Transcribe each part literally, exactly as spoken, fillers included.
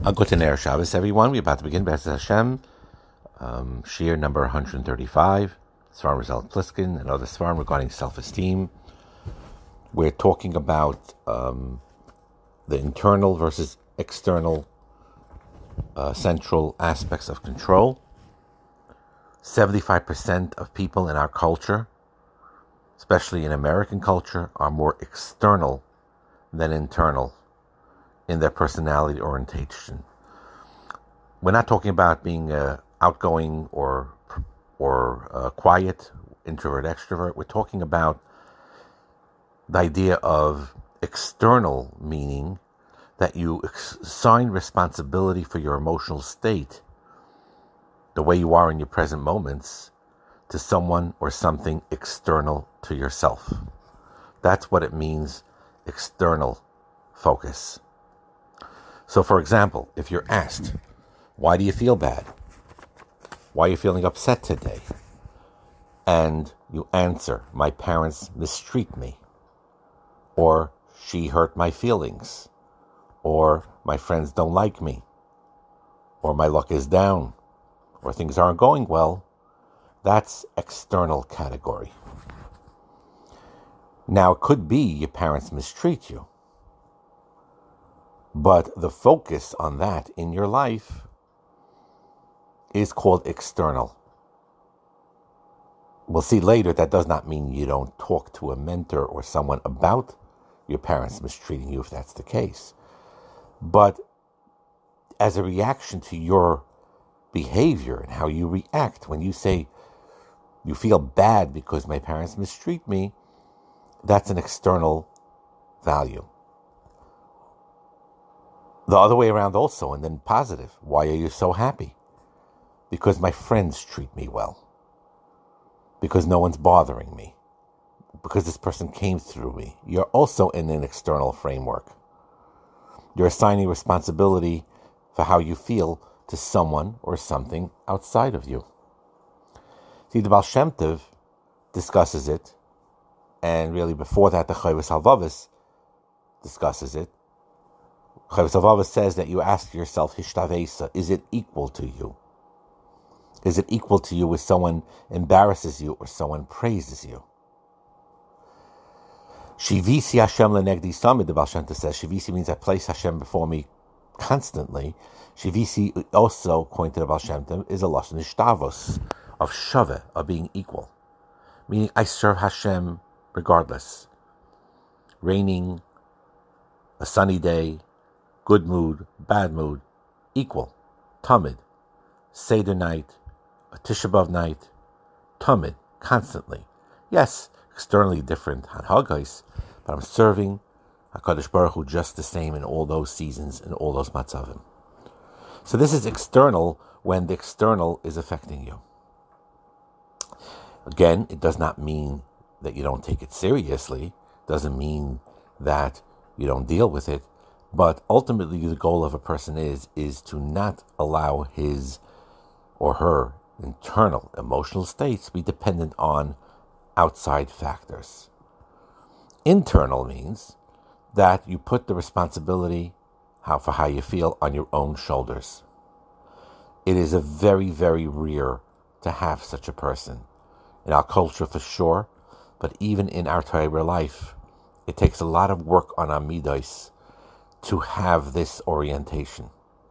A Guten Erev Shabbos, everyone. We're about to begin B'ezras Hashem, um, Shir number one hundred thirty-five, Svarim Rizal Pliskin, and other Svarim regarding self-esteem. We're talking about um, the internal versus external uh, central aspects of control. seventy-five percent of people in our culture, especially in American culture, are more external than internal in their personality orientation. We're not talking about being uh, outgoing or or uh, quiet, introvert, extrovert. We're talking about the idea of external, meaning that you assign responsibility for your emotional state, the way you are in your present moments, to someone or something external to yourself. That's what it means, external focus. So, for example, if you're asked, why do you feel bad? Why are you feeling upset today? And you answer, my parents mistreat me. Or, she hurt my feelings. Or, my friends don't like me. Or, my luck is down. Or, things aren't going well. That's external category. Now, it could be your parents mistreat you. But the focus on that in your life is called external. We'll see later that does not mean you don't talk to a mentor or someone about your parents mistreating you if that's the case. But as a reaction to your behavior and how you react when you say you feel bad because my parents mistreat me, that's an external value. The other way around also, and then positive. Why are you so happy? Because my friends treat me well. Because no one's bothering me. Because this person came through me. You're also in an external framework. You're assigning responsibility for how you feel to someone or something outside of you. See, the Baal Shem Tov discusses it, and really before that, the Chovos HaLevavos discusses it. Chovos HaLevavos says that you ask yourself, Hishtavesa, is it equal to you? Is it equal to you if someone embarrasses you or someone praises you? Shivisi Hashem lenegdi samid, the Baal Shem Tov says. Shivisi means I place Hashem before me constantly. Shivisi also, according to the Baal Shem Tov, is a lashon hishtavos, of shaveh, of being equal. Meaning I serve Hashem regardless. Raining, a sunny day, good mood, bad mood, equal, tamid, Seder night, a Tisha B'Av night, tamid, constantly. Yes, externally different hanhagos, but I'm serving HaKadosh Baruch Hu just the same in all those seasons, in all those matzavim. So this is external when the external is affecting you. Again, it does not mean that you don't take it seriously, doesn't mean that you don't deal with it, but ultimately the goal of a person is, is to not allow his or her internal emotional states to be dependent on outside factors. Internal means that you put the responsibility how, for how you feel on your own shoulders. It is a very, very rare to have such a person. In our culture for sure, but even in our Torah life, it takes a lot of work on our midos to have this orientation.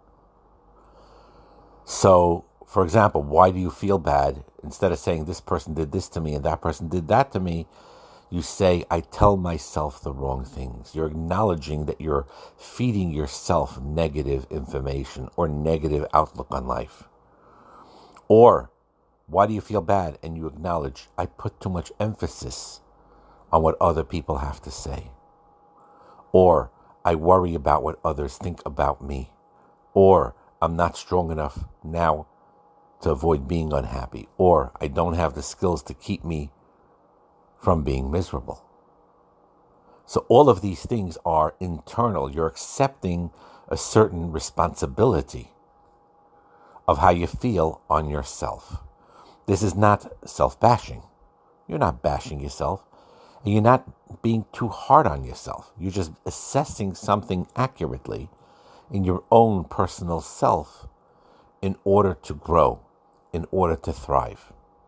So, for example, why do you feel bad? Instead of saying this person did this to me and that person did that to me, you say, I tell myself the wrong things. You're acknowledging that you're feeding yourself negative information or negative outlook on life. Or, why do you feel bad? And you acknowledge, I put too much emphasis on what other people have to say. Or, I worry about what others think about me. Or, I'm not strong enough now to avoid being unhappy. Or, I don't have the skills to keep me from being miserable. So all of these things are internal. You're accepting a certain responsibility of how you feel on yourself. This is not self-bashing. You're not bashing yourself. And you're not being too hard on yourself. You're just assessing something accurately in your own personal self in order to grow, in order to thrive.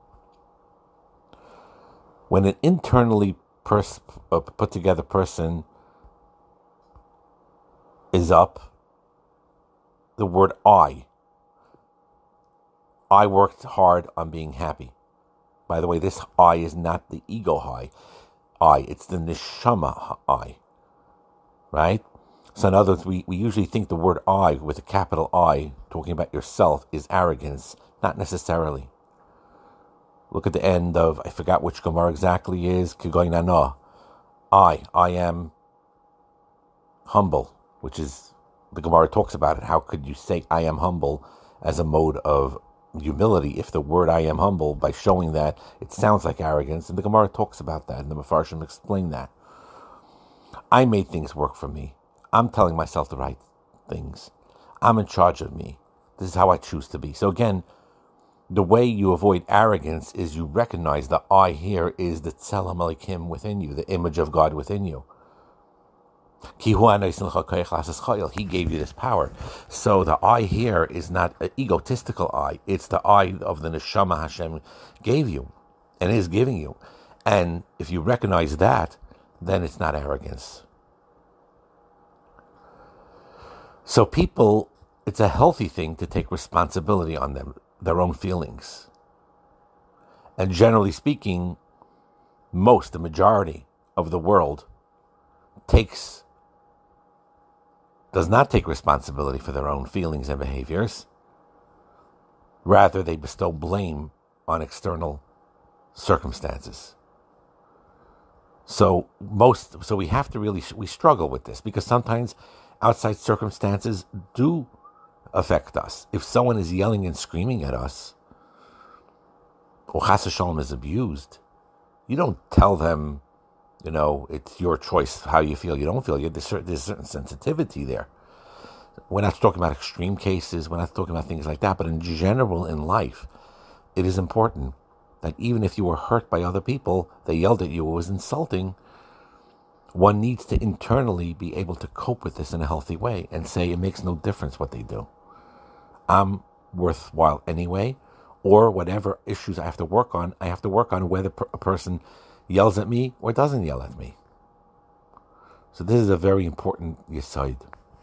When an internally pers- uh, put together person is up, the word I, I worked hard on being happy. By the way, this I is not the ego I, I, it's the neshama I, right? So in other words, we, we usually think the word I with a capital I, talking about yourself, is arrogance. Not necessarily. Look at the end of, I forgot which Gemara exactly is, Kigoy Nano. I, I am humble, which is, the Gemara talks about it. How could you say I am humble as a mode of humility if the word I am humble, by showing that, it sounds like arrogance? And the Gemara talks about that, and the Mefarshim explain that. I made things work for me. I'm telling myself the right things. I'm in charge of me. This is how I choose to be. So again, the way you avoid arrogance is you recognize the I here is the Tzelem Elokim within you, the image of God within you. He gave you this power. So the I here is not an egotistical I. It's the I of the Neshama Hashem gave you and is giving you. And if you recognize that, then it's not arrogance. So people, it's a healthy thing to take responsibility on them, their own feelings. And generally speaking, most, the majority of the world takes, does not take responsibility for their own feelings and behaviors. Rather, they bestow blame on external circumstances. So most, so we have to really, we struggle with this because sometimes outside circumstances do affect us. If someone is yelling and screaming at us, or Chas v'Shalom is abused, you don't tell them, you know, it's your choice how you feel. You don't feel. There's certain, there's certain sensitivity there. We're not talking about extreme cases. We're not talking about things like that. But in general, in life, it is important that even if you were hurt by other people, they yelled at you, it was insulting, one needs to internally be able to cope with this in a healthy way and say it makes no difference what they do. I'm worthwhile anyway, or whatever issues I have to work on, I have to work on whether a person yells at me or doesn't yell at me. So this is a very important yesod.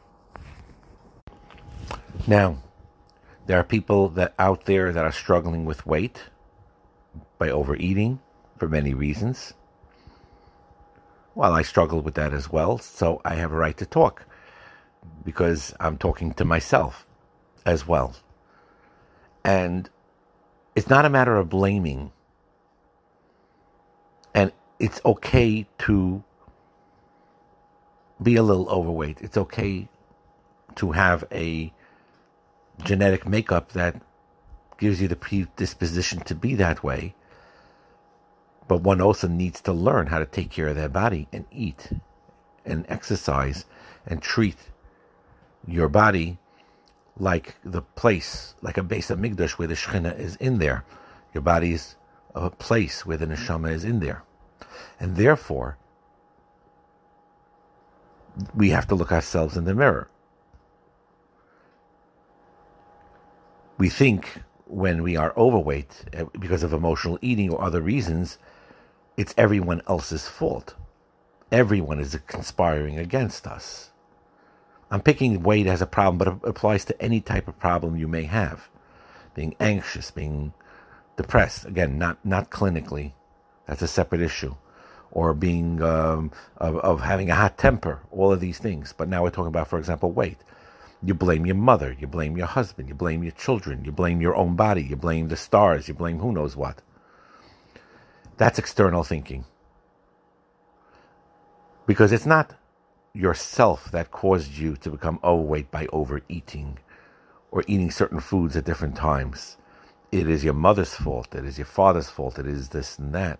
Now, there are people that out there that are struggling with weight by overeating for many reasons. Well, I struggle with that as well, so I have a right to talk because I'm talking to myself as well. And it's not a matter of blaming. And it's okay to be a little overweight. It's okay to have a genetic makeup that gives you the predisposition to be that way. But one also needs to learn how to take care of their body and eat and exercise and treat your body like the place, like a Beis Hamikdash where the Shekhinah is in there. Your body's a place where the Neshama is in there. And therefore, we have to look ourselves in the mirror. We think when we are overweight because of emotional eating or other reasons, it's everyone else's fault. Everyone is conspiring against us. I'm picking weight as a problem, but it applies to any type of problem you may have. Being anxious, being depressed, again, not, not clinically, that's a separate issue. Or being, um, of, of having a hot temper, all of these things. But now we're talking about, for example, weight. You blame your mother, you blame your husband, you blame your children, you blame your own body, you blame the stars, you blame who knows what. That's external thinking. Because it's not yourself that caused you to become overweight by overeating or eating certain foods at different times. It is your mother's fault, it is your father's fault, it is this and that.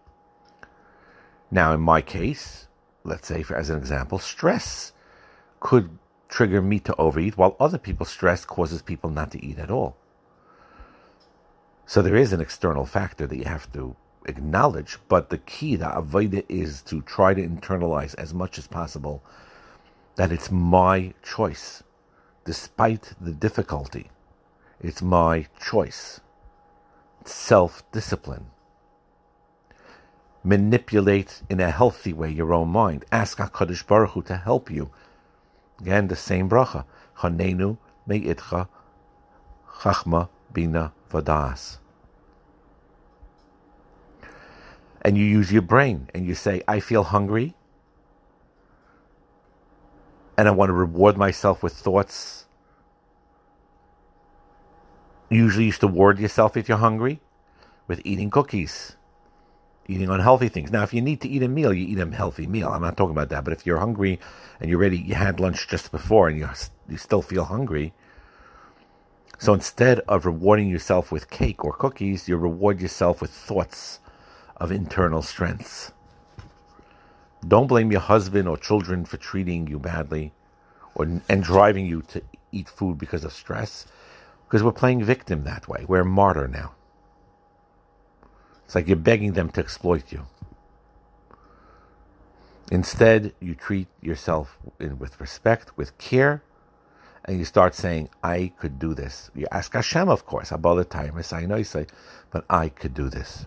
Now, in my case, let's say, for as an example, stress could trigger me to overeat, while other people's stress causes people not to eat at all. So there is an external factor that you have to acknowledge, but the key, the avodah, is to try to internalize as much as possible that it's my choice. despite the difficulty. It's my choice. It's self-discipline. Manipulate in a healthy way your own mind. Ask HaKadosh Baruch Hu to help you. Again, the same bracha. Chanenu me'itcha chachma bina vadas. And you use your brain and you say, I feel hungry and I want to reward myself with thoughts. Usually you used to reward yourself if you're hungry with eating cookies, eating unhealthy things. Now, if you need to eat a meal, you eat a healthy meal. I'm not talking about that. But if you're hungry and you're ready, you had lunch just before and you you still feel hungry. So instead of rewarding yourself with cake or cookies, you reward yourself with thoughts of internal strengths. Don't blame your husband or children for treating you badly or and driving you to eat food because of stress, because we're playing victim that way. We're a martyr now. It's like you're begging them to exploit you. Instead, you treat yourself in, with respect, with care, and you start saying, I could do this. You ask Hashem, of course, but I could do this.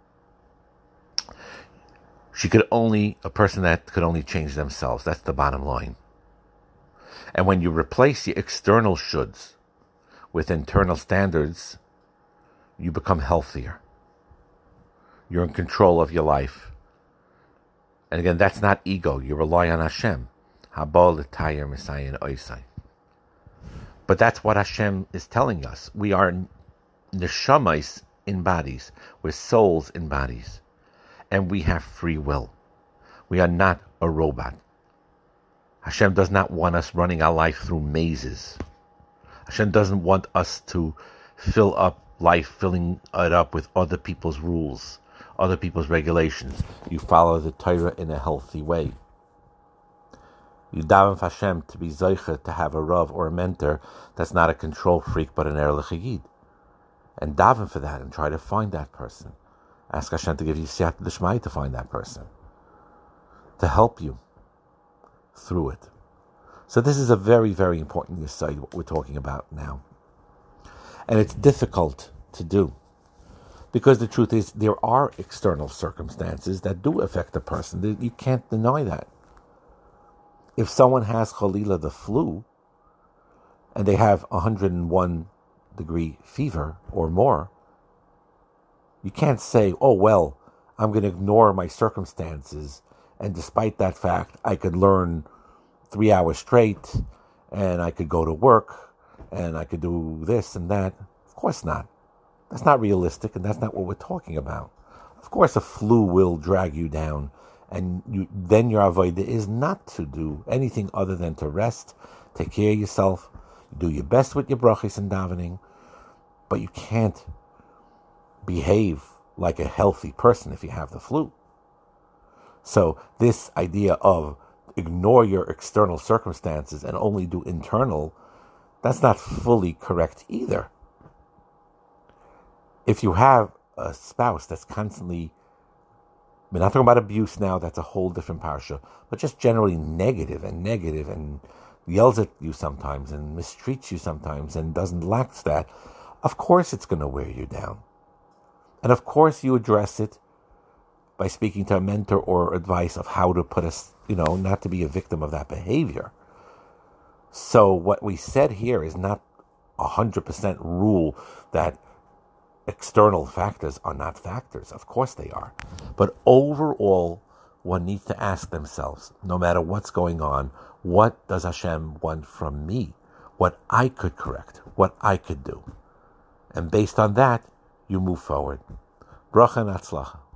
She could only, a person that could only change themselves. That's the bottom line. And when you replace the external shoulds with internal standards, you become healthier. You're in control of your life. And again, that's not ego. You rely on Hashem. But that's what Hashem is telling us. We are neshamas in bodies. We're souls in bodies. And we have free will. We are not a robot. Hashem does not want us running our life through mazes. Hashem doesn't want us to fill up life, filling it up with other people's rules, other people's regulations. You follow the Torah in a healthy way. You daven for Hashem to be zoicha, to have a rav or a mentor that's not a control freak but an erlich yid. And daven for that and try to find that person. Ask Hashem to give you siyata d'shmaya to find that person, to help you through it. So this is a very, very important yesod, what we're talking about now. And it's difficult to do, because the truth is there are external circumstances that do affect a person. You can't deny that. If someone has chalila the flu, and they have one hundred one degree fever or more, you can't say, oh, well, I'm going to ignore my circumstances, and despite that fact, I could learn three hours straight, and I could go to work, and I could do this and that. Of course not. That's not realistic, and that's not what we're talking about. Of course, a flu will drag you down, and you, then your avodah is not to do anything other than to rest, take care of yourself, do your best with your brachos and davening, but you can't behave like a healthy person if you have the flu. So this idea of ignore your external circumstances and only do internal, that's not fully correct either. If you have a spouse that's constantly, we're not talking about abuse now, that's a whole different parsha, but just generally negative and negative and yells at you sometimes and mistreats you sometimes and doesn't lack that, of course it's going to wear you down. And of course you address it by speaking to a mentor or advice of how to put us, you know, not to be a victim of that behavior. So what we said here is not a hundred percent rule that external factors are not factors. Of course they are. But overall, one needs to ask themselves, no matter what's going on, what does Hashem want from me? What I could correct, what I could do. And based on that, you move forward. Bracha and Atzlacha.